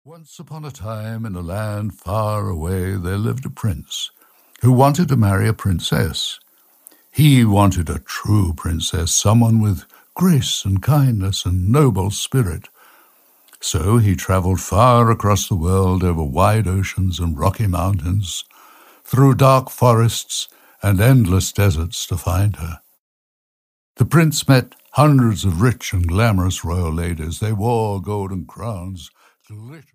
Once upon a time, in a land far away, there lived a prince who wanted to marry a princess. He wanted a true princess, someone with grace and kindness and noble spirit. So he travelled far across the world, over wide oceans and rocky mountains, through dark forests and endless deserts to find her. The prince met hundreds of rich and glamorous royal ladies. They wore golden crowns, glittered